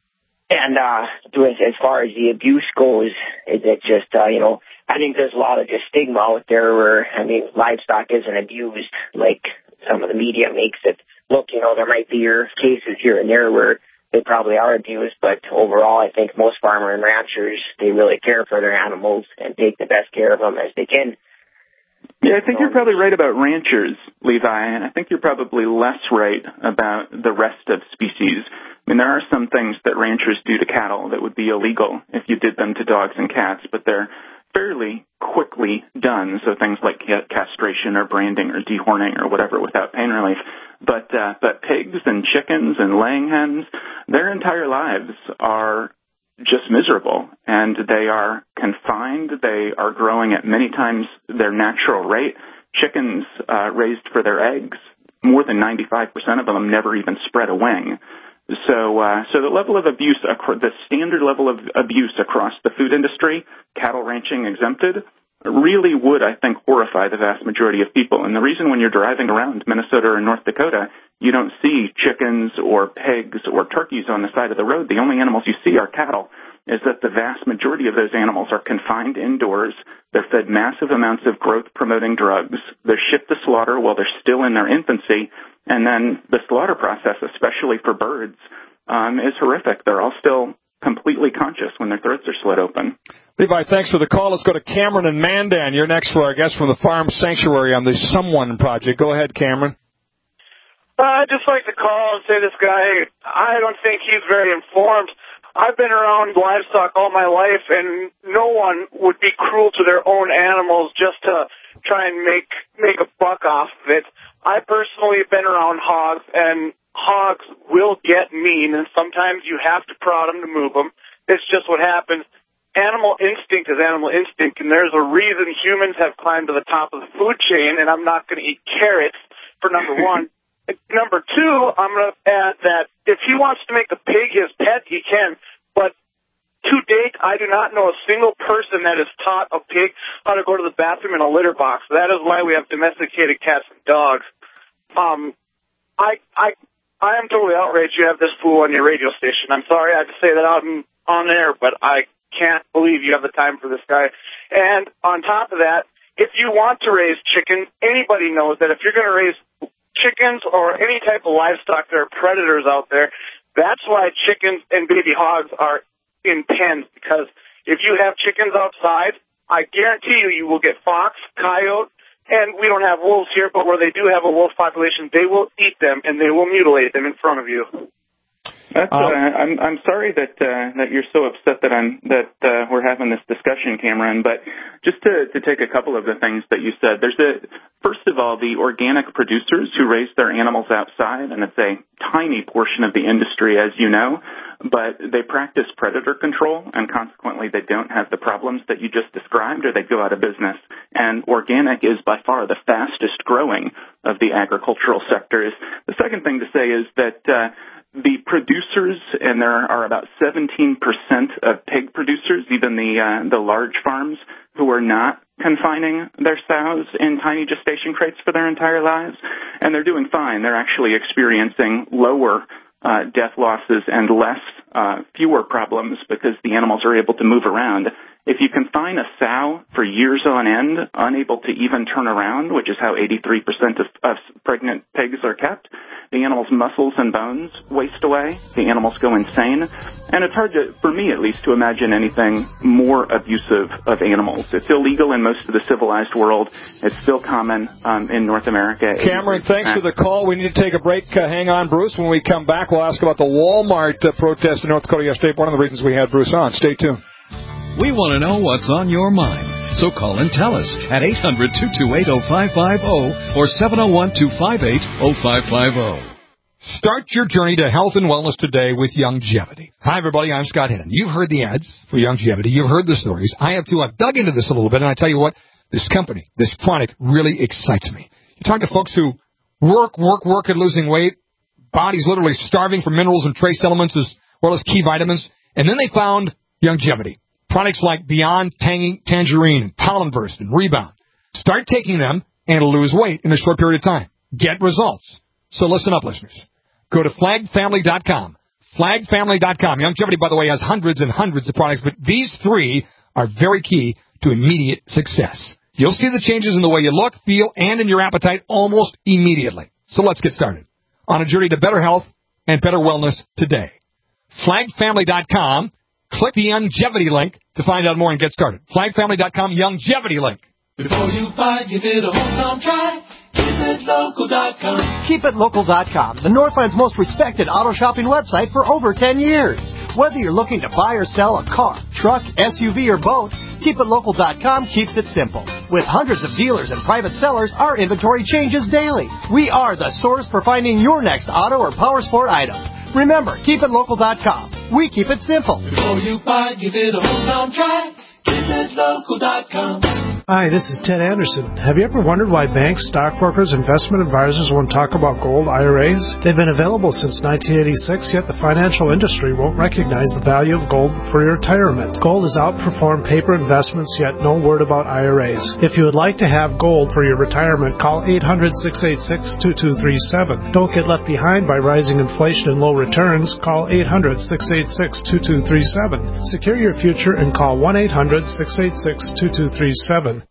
And uh, as, as far as the abuse goes, is it just, uh, you know, I think there's a lot of just stigma out there where, I mean, livestock isn't abused like some of the media makes it look. You know, there might be your cases here and there where they probably are abused, but overall, I think most farmer and ranchers, they really care for their animals and take the best care of them as they can. Yeah, I think you're probably right about ranchers, Levi, and I think you're probably less right about the rest of species. I mean, there are some things that ranchers do to cattle that would be illegal if you did them to dogs and cats, but they're fairly quickly done, so things like castration or branding or dehorning or whatever without pain relief. But uh, but pigs and chickens and laying hens, their entire lives are just miserable, and they are confined. They are growing at many times their natural rate. Chickens uh, raised for their eggs, more than ninety-five percent of them never even spread a wing. So, uh, so the level of abuse, the standard level of abuse across the food industry, cattle ranching exempted, really would, I think, horrify the vast majority of people. And the reason when you're driving around Minnesota or North Dakota, you don't see chickens or pigs or turkeys on the side of the road. The only animals you see are cattle, is that the vast majority of those animals are confined indoors. They're fed massive amounts of growth-promoting drugs. They're shipped to slaughter while they're still in their infancy. And then the slaughter process, especially for birds, um, is horrific. They're all still completely conscious when their throats are slit open. Levi, thanks for the call. Let's go to Cameron and Mandan. You're next for our guest from the Farm Sanctuary on the Someone Project. Go ahead, Cameron. Uh, I'd just like to call and say this guy, I don't think he's very informed. I've been around livestock all my life, and no one would be cruel to their own animals just to try and make make a buck off of it. I personally have been around hogs, and hogs will get mean, and sometimes you have to prod them to move them. It's just what happens. Animal instinct is animal instinct, and there's a reason humans have climbed to the top of the food chain, and I'm not going to eat carrots, for number one. Number two, I'm going to add that if he wants to make a pig his pet, he can. But to date, I do not know a single person that has taught a pig how to go to the bathroom in a litter box. That is why we have domesticated cats and dogs. Um, I, I, I am totally outraged you have this fool on your radio station. I'm sorry I had to say that out in, on air, but I can't believe you have the time for this guy. And on top of that, if you want to raise chickens, anybody knows that if you're going to raise chickens or any type of livestock, there are predators out there. That's why chickens and baby hogs are in pens, because if you have chickens outside, I guarantee you you will get fox, coyote, and we don't have wolves here, but where they do have a wolf population, they will eat them and they will mutilate them in front of you. That's, uh, I'm I'm sorry that uh, that you're so upset that I'm that uh, we're having this discussion, Cameron. But just to, to take a couple of the things that you said, there's a first of all the organic producers who raise their animals outside, and it's a tiny portion of the industry, as you know. But they practice predator control, and consequently they don't have the problems that you just described, or they go out of business. And organic is by far the fastest growing of the agricultural sectors. The second thing to say is that uh, the producers, and there are about seventeen percent of pig producers, even the uh, the large farms, who are not confining their sows in tiny gestation crates for their entire lives, and they're doing fine. They're actually experiencing lower uh, death losses and less, uh, fewer problems because the animals are able to move around. If you confine a sow for years on end, unable to even turn around, which is how eighty-three percent of, of pregnant pigs are kept, the animal's muscles and bones waste away, the animals go insane, and it's hard to, for me at least, to imagine anything more abusive of animals. It's illegal in most of the civilized world. It's still common um, in North America. Cameron, thanks for the call. We need to take a break. Uh, hang on, Bruce. When we come back, we'll ask about the Walmart uh, protest in North Dakota yesterday. One of the reasons we had Bruce on. Stay tuned. We want to know what's on your mind. So call and tell us at eight hundred, two two eight, oh five five oh or seven oh one, two five eight, oh five five oh. Start your journey to health and wellness today with Youngevity. Hi, everybody. I'm Scott Hennon. You've heard the ads for Youngevity. You've heard the stories. I have too. I've dug into this a little bit, and I tell you what, this company, this product really excites me. You talk to folks who work, work, work at losing weight, bodies literally starving for minerals and trace elements as well as key vitamins, and then they found Youngevity. Products like Beyond Tangy, Tangerine, Pollen Burst, and Rebound. Start taking them and lose weight in a short period of time. Get results. So listen up, listeners. Go to flag family dot com, flag family dot com. Youngevity, by the way, has hundreds and hundreds of products, but these three are very key to immediate success. You'll see the changes in the way you look, feel, and in your appetite almost immediately. So let's get started on a journey to better health and better wellness today. flag family dot com. Click the Youngevity link to find out more and get started. flag family dot com, Youngevity link. Before you buy, give it a hometown try. keep it local dot com. keep it local dot com, the Northland's most respected auto shopping website for over ten years. Whether you're looking to buy or sell a car, truck, S U V, or boat, keep it local dot com keeps it simple. With hundreds of dealers and private sellers, our inventory changes daily. We are the source for finding your next auto or power sport item. Remember, keep it local dot com. We keep it simple. Before you buy, give it a hometown try. keep it local dot com. Hi, this is Ted Anderson. Have you ever wondered why banks, stockbrokers, investment advisors won't talk about gold I R As? They've been available since nineteen eighty-six, yet the financial industry won't recognize the value of gold for your retirement. Gold has outperformed paper investments, yet no word about I R As. If you would like to have gold for your retirement, call eight hundred, six eight six, two two three seven. Don't get left behind by rising inflation and low returns. Call eight hundred, six eight six, two two three seven. Secure your future and call one eight hundred, six eight six, two two three seven.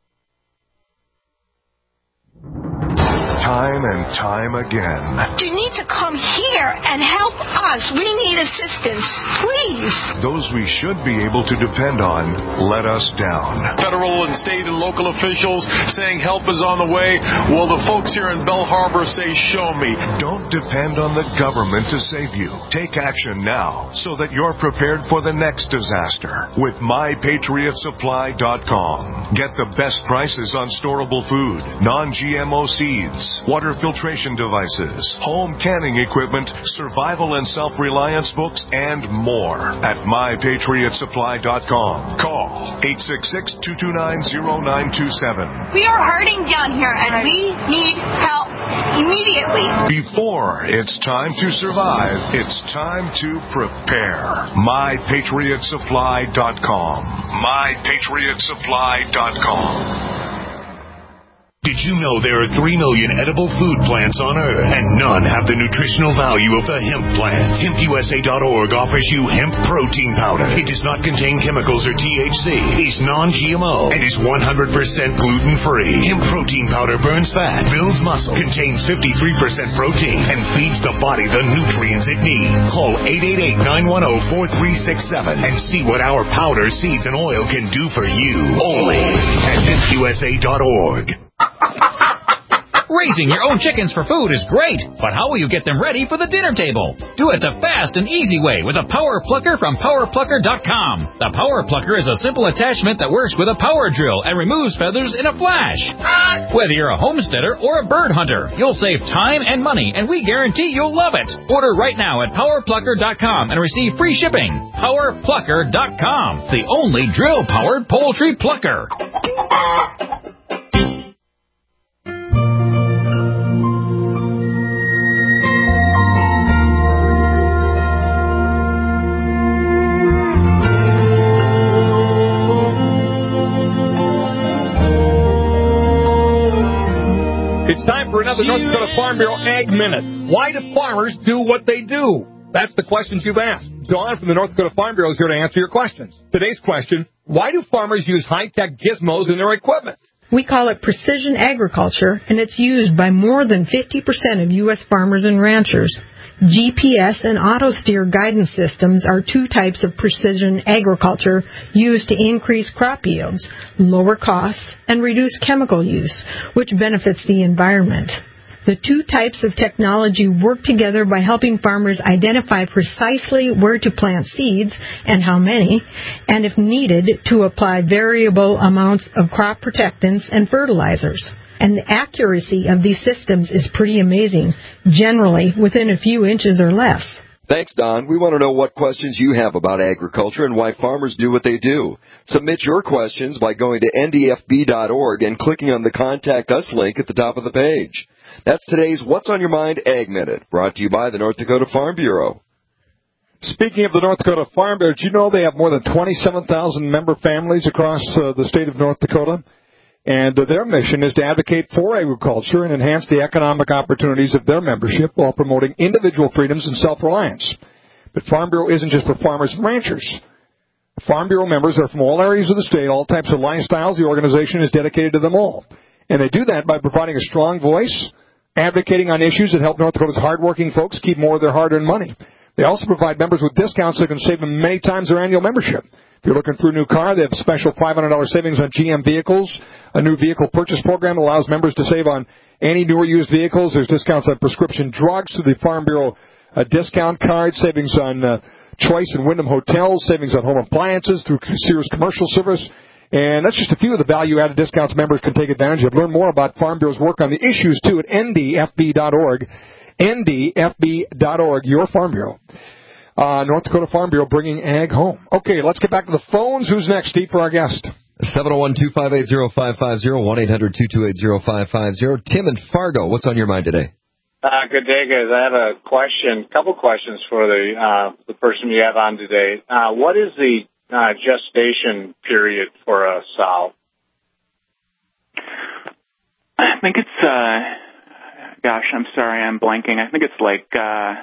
Time and time again. You need to come here and help us. We need assistance, please. Those we should be able to depend on let us down. Federal and state and local officials saying help is on the way. Well, the folks here in Bell Harbor say, show me. Don't depend on the government to save you. Take action now so that you're prepared for the next disaster with my patriot supply dot com. Get the best prices on storable food, non G M O seeds, water filtration devices, home canning equipment, survival and self-reliance books, and more at my patriot supply dot com. Call eight six six, two two nine, zero nine two seven. We are hurting down here, and we need help immediately. Before it's time to survive, it's time to prepare. my patriot supply dot com. my patriot supply dot com. Did you know there are three million edible food plants on Earth, and none have the nutritional value of the hemp plant? hemp U S A dot org offers you hemp protein powder. It does not contain chemicals or T H C, is non G M O, and is one hundred percent gluten-free. Hemp protein powder burns fat, builds muscle, contains fifty-three percent protein, and feeds the body the nutrients it needs. Call eight eight eight, nine one zero, four three six seven and see what our powder, seeds, and oil can do for you. Only at hemp U S A dot org. Raising your own chickens for food is great, but how will you get them ready for the dinner table? Do it the fast and easy way with a Power Plucker from power plucker dot com. The Power Plucker is a simple attachment that works with a power drill and removes feathers in a flash. Whether you're a homesteader or a bird hunter, you'll save time and money, and we guarantee you'll love it. Order right now at power plucker dot com and receive free shipping. power plucker dot com, the only drill-powered poultry plucker. It's time for another North Dakota Farm Bureau Ag Minute. Why do farmers do what they do? That's the questions you've asked. Dawn from the North Dakota Farm Bureau is here to answer your questions. Today's question, why do farmers use high-tech gizmos in their equipment? We call it precision agriculture, and it's used by more than fifty percent of U S farmers and ranchers. G P S and auto-steer guidance systems are two types of precision agriculture used to increase crop yields, lower costs, and reduce chemical use, which benefits the environment. The two types of technology work together by helping farmers identify precisely where to plant seeds and how many, and if needed, to apply variable amounts of crop protectants and fertilizers. And the accuracy of these systems is pretty amazing, generally within a few inches or less. Thanks, Don. We want to know what questions you have about agriculture and why farmers do what they do. Submit your questions by going to N D F B dot org and clicking on the Contact Us link at the top of the page. That's today's What's on Your Mind Ag Minute, brought to you by the North Dakota Farm Bureau. Speaking of the North Dakota Farm Bureau, did you know they have more than twenty-seven thousand member families across uh, the state of North Dakota? And uh, their mission is to advocate for agriculture and enhance the economic opportunities of their membership while promoting individual freedoms and self-reliance. But Farm Bureau isn't just for farmers and ranchers. Farm Bureau members are from all areas of the state, all types of lifestyles. The organization is dedicated to them all. And they do that by providing a strong voice, advocating on issues that help North Dakota's hardworking folks keep more of their hard-earned money. They also provide members with discounts that can save them many times their annual membership. If you're looking for a new car, they have special five hundred dollars savings on G M vehicles, a new vehicle purchase program that allows members to save on any newer used vehicles. There's discounts on prescription drugs through the Farm Bureau uh, discount card, savings on uh, Choice and Wyndham Hotels, savings on home appliances through Sears Commercial Service. And that's just a few of the value-added discounts members can take advantage of. Learn more about Farm Bureau's work on the issues, too, at N D F B dot org. N D F B dot org, your Farm Bureau. Uh, North Dakota Farm Bureau bringing ag home. Okay, let's get back to the phones. Who's next, Steve, for our guest? seven oh one, two five eight, oh five five oh, one eight hundred, two two eight, oh five five oh. Tim in Fargo, what's on your mind today? Uh, good day, guys. I have a question, a couple questions for the uh, the person you have on today. Uh, what is the uh, gestation period for a sow? I think it's, uh, gosh, I'm sorry, I'm blanking. I think it's like, uh,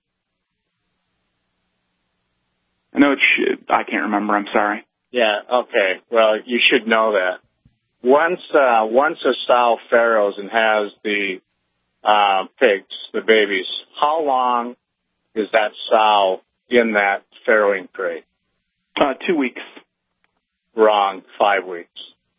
no, it should, I can't remember, I'm sorry. Yeah, okay. Well, you should know that. Once, uh, once a sow farrows and has the Uh, pigs, the babies, how long is that sow in that farrowing crate? Uh, two weeks. Wrong, five weeks.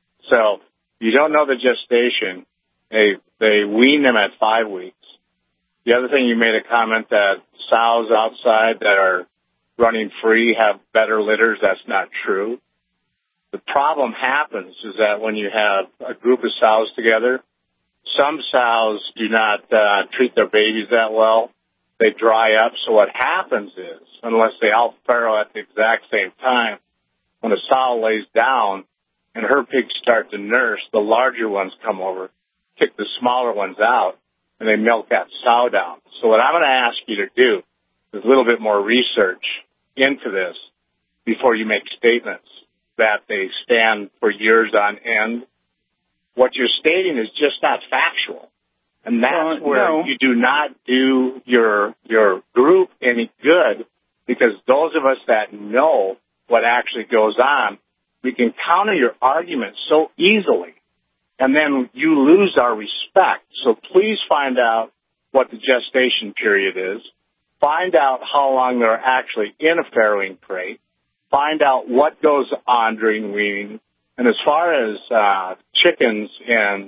So you don't know the gestation. They they wean them at five weeks. The other thing, you made a comment that sows outside that are running free have better litters. That's not true. The problem happens is that when you have a group of sows together, some sows do not uh, treat their babies that well. They dry up. So what happens is, unless they all farrow at the exact same time, when a sow lays down and her pigs start to nurse, the larger ones come over, kick the smaller ones out, and they milk that sow down. So what I'm going to ask you to do is a little bit more research into this before you make statements that they stand for years on end. What you're stating is just not factual. And that's well, where no. you do not do your your group any good, because those of us that know what actually goes on, we can counter your argument so easily, and then you lose our respect. So please find out what the gestation period is. Find out how long they're actually in a farrowing crate. Find out what goes on during weaning. And as far as uh, chickens and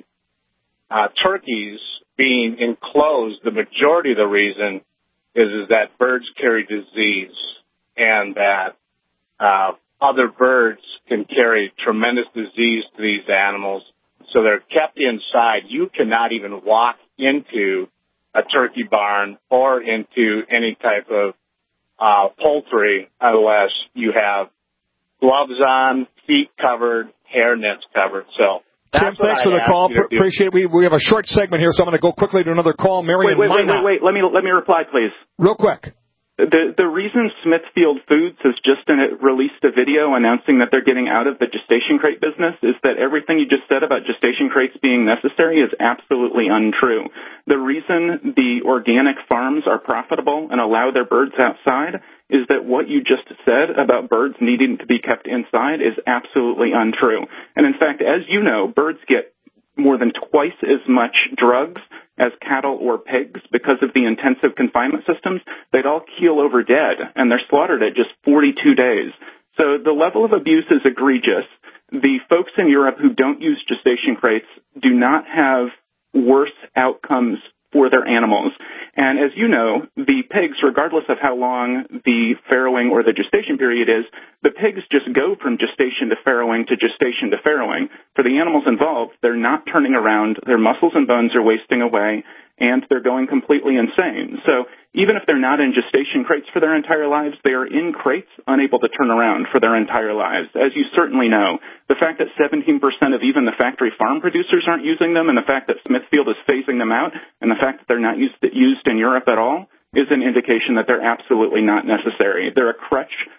uh, turkeys being enclosed, the majority of the reason is, is that birds carry disease, and that uh, other birds can carry tremendous disease to these animals. So they're kept inside. You cannot even walk into a turkey barn or into any type of uh, poultry unless you have gloves on, feet covered, hair nets covered. So Tim, thanks for the call. Appreciate it. We, we have a short segment here, so I'm going to go quickly to another call. Mary wait, wait, wait, wait, wait. Let me let me reply, please. Real quick. The the reason Smithfield Foods has just in it released a video announcing that they're getting out of the gestation crate business is that everything you just said about gestation crates being necessary is absolutely untrue. The reason the organic farms are profitable and allow their birds outside is that what you just said about birds needing to be kept inside is absolutely untrue. And in fact, as you know, birds get more than twice as much drugs as cattle or pigs because of the intensive confinement systems. They'd all keel over dead, and they're slaughtered at just forty-two days. So the level of abuse is egregious. The folks in Europe who don't use gestation crates do not have worse outcomes for their animals. And as you know, the pigs, regardless of how long the farrowing or the gestation period is, the pigs just go from gestation to farrowing to gestation to farrowing. For the animals involved, they're not turning around, their muscles and bones are wasting away, and they're going completely insane. So even if they're not in gestation crates for their entire lives, they are in crates unable to turn around for their entire lives. As you certainly know, the fact that seventeen percent of even the factory farm producers aren't using them, and the fact that Smithfield is phasing them out, and the fact that they're not used, used in Europe at all, is an indication that they're absolutely not necessary. They're a crutch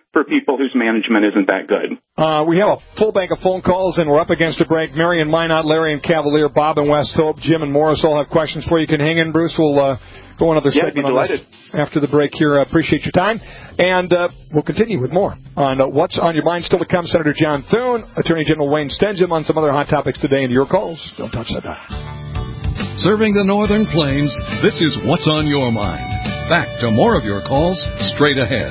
for people whose management isn't that good. Uh, we have a full bank of phone calls, and we're up against a break. Mary and Minot, Larry and Cavalier, Bob and West Hope, Jim and Morris all have questions for you. You can hang in, Bruce. We'll uh, go another yeah, segment on this after the break here. I appreciate your time. And uh, we'll continue with more on uh, What's on Your Mind. Still to come, Senator John Thune, Attorney General Wayne Stenjum on some other hot topics today, and your calls. Don't touch that dial. Serving the Northern Plains, this is What's on Your Mind. Back to more of your calls straight ahead.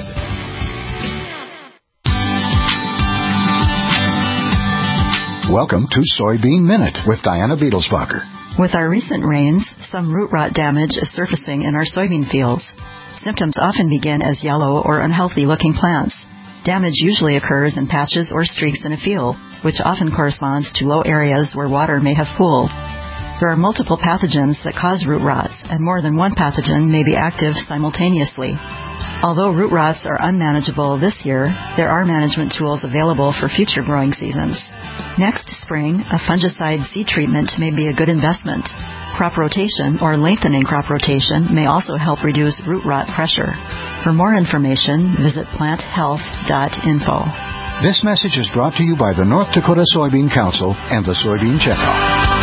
Welcome to Soybean Minute with Diana Beadlesbacher. With our recent rains, some root rot damage is surfacing in our soybean fields. Symptoms often begin as yellow or unhealthy-looking plants. Damage usually occurs in patches or streaks in a field, which often corresponds to low areas where water may have pooled. There are multiple pathogens that cause root rots, and more than one pathogen may be active simultaneously. Although root rots are unmanageable this year, there are management tools available for future growing seasons. Next spring, a fungicide seed treatment may be a good investment. Crop rotation or lengthening crop rotation may also help reduce root rot pressure. For more information, visit plant health dot info. This message is brought to you by the North Dakota Soybean Council and the Soybean Checkoff.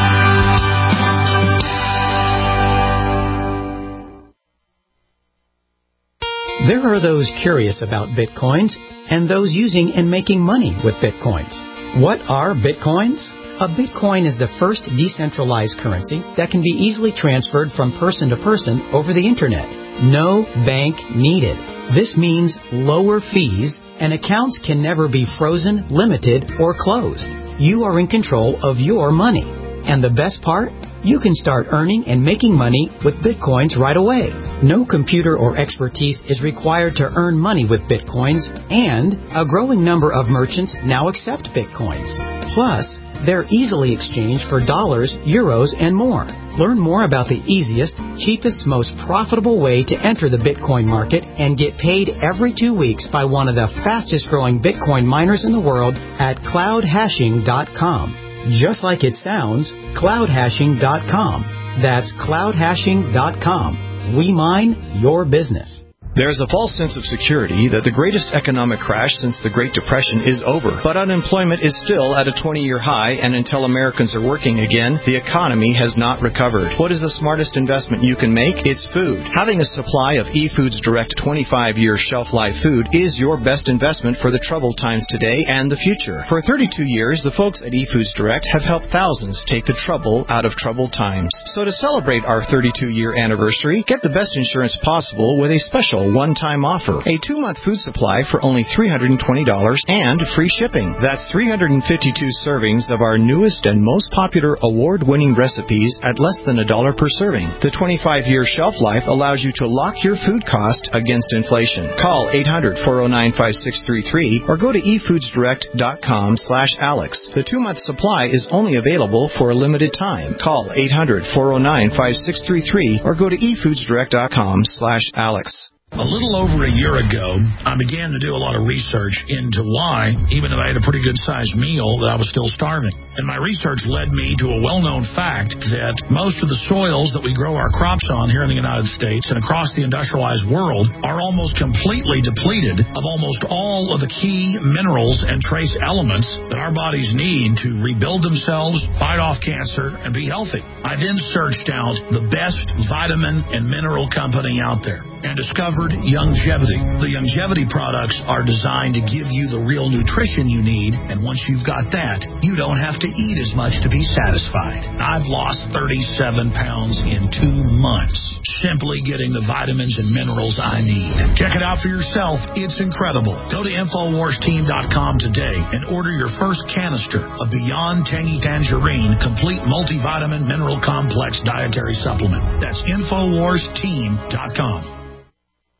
There are those curious about Bitcoins and those using and making money with Bitcoins. What are Bitcoins? A Bitcoin is the first decentralized currency that can be easily transferred from person to person over the Internet. No bank needed. This means lower fees, and accounts can never be frozen, limited, or closed. You are in control of your money. And the best part? You can start earning and making money with Bitcoins right away. No computer or expertise is required to earn money with Bitcoins, and a growing number of merchants now accept Bitcoins. Plus, they're easily exchanged for dollars, euros, and more. Learn more about the easiest, cheapest, most profitable way to enter the Bitcoin market and get paid every two weeks by one of the fastest growing Bitcoin miners in the world at cloud hashing dot com. Just like it sounds, cloud hashing dot com. That's cloud hashing dot com. We mine your business. There is a false sense of security that the greatest economic crash since the Great Depression is over. But unemployment is still at a twenty-year high, and until Americans are working again, the economy has not recovered. What is the smartest investment you can make? It's food. Having a supply of eFoods Direct twenty-five year shelf life food is your best investment for the troubled times today and the future. For thirty-two years, the folks at eFoods Direct have helped thousands take the trouble out of troubled times. So to celebrate our thirty-two year anniversary, get the best insurance possible with a special one-time offer. A two-month food supply for only three hundred twenty dollars and free shipping. That's three hundred fifty-two servings of our newest and most popular award-winning recipes at less than a dollar per serving. The twenty-five year shelf life allows you to lock your food cost against inflation. Call eight hundred, four oh nine, five six three three or go to e foods direct dot com slash Alex. The two-month supply is only available for a limited time. Call eight hundred, four oh nine, five six three three or go to e foods direct dot com slash Alex. A little over a year ago, I began to do a lot of research into why, even though I had a pretty good-sized meal, that I was still starving. And my research led me to a well-known fact that most of the soils that we grow our crops on here in the United States and across the industrialized world are almost completely depleted of almost all of the key minerals and trace elements that our bodies need to rebuild themselves, fight off cancer, and be healthy. I then searched out the best vitamin and mineral company out there and discovered Youngevity. The Youngevity products are designed to give you the real nutrition you need, and once you've got that, you don't have to eat as much to be satisfied. I've lost thirty-seven pounds in two months, simply getting the vitamins and minerals I need. Check it out for yourself. It's incredible. Go to infowars team dot com today and order your first canister of Beyond Tangy Tangerine Complete Multivitamin Mineral Complex Dietary Supplement. That's infowars team dot com.